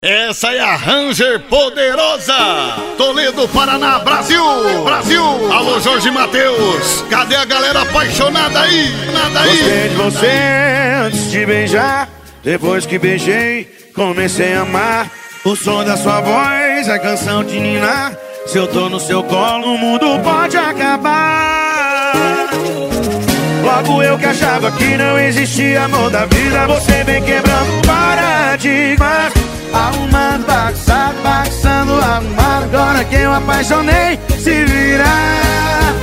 Essa é a Ranger Poderosa, Toledo, Paraná, Brasil, Brasil. Alô, Jorge Mateus, cadê a galera apaixonada aí? Nada aí. Gostei de você antes de beijar, depois que beijei, comecei a amar. O som da sua voz é canção de ninar. Se eu tô no seu colo, o mundo pode acabar. Logo eu que achava que não existia amor da vida, você vem quebrando paradigmas. Arrumando, bagunçado, bagunçando, arrumado. Agora que eu apaixonei, se virar.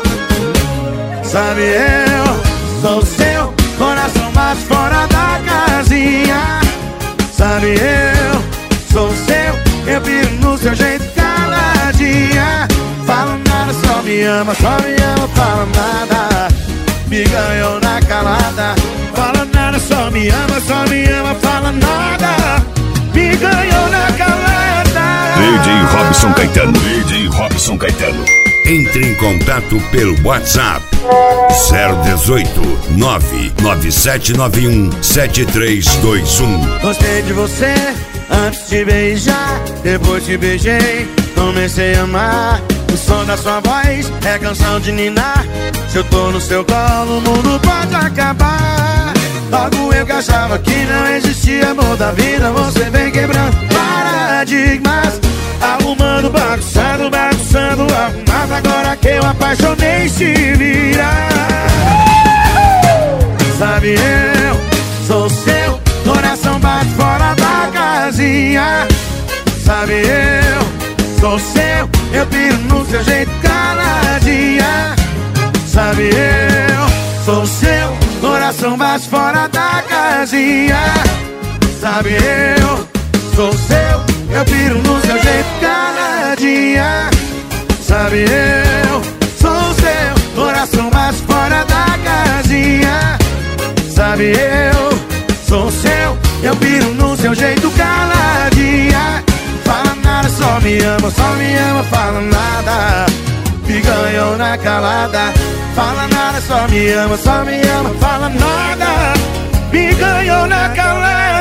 Sabe, eu sou seu coração, mas fora da casinha. Sabe, eu sou seu, eu piro no seu jeito caladinha. Fala nada, só me ama, fala nada. Me ganhou na calada. Fala nada, só me ama, fala nada. Me ganhou na calada. DJ Robson Caetano. DJ Robson Caetano. Entre em contato pelo WhatsApp 018 99791 7321. Gostei de você antes de beijar, depois que beijei, comecei a amar. O som da sua voz é canção de ninar. Se eu tô no seu colo, o mundo pode acabar. Logo eu que achava que não existia amor da vida, você vem quebrando paradigmas. Arrumando, bagunçando, bagunçando, arrumado. Agora que eu apaixonei, se virar. Sabe, eu sou seu, coração bate fora da casinha. Sabe, eu sou seu, eu piro no seu jeito caladinha. Sabe, eu sou seu, coração bate fora da casinha. Sabe, eu sou seu, eu piro no seu jeito caladinha. Sabe, eu sou seu, coração bate fora da casinha. Sabe, eu sou seu, eu piro no seu jeito caladinha. Fala nada, só me ama, fala nada. Me ganhou na calada. Fala nada, só me ama, fala nada. Me ganhou na calada.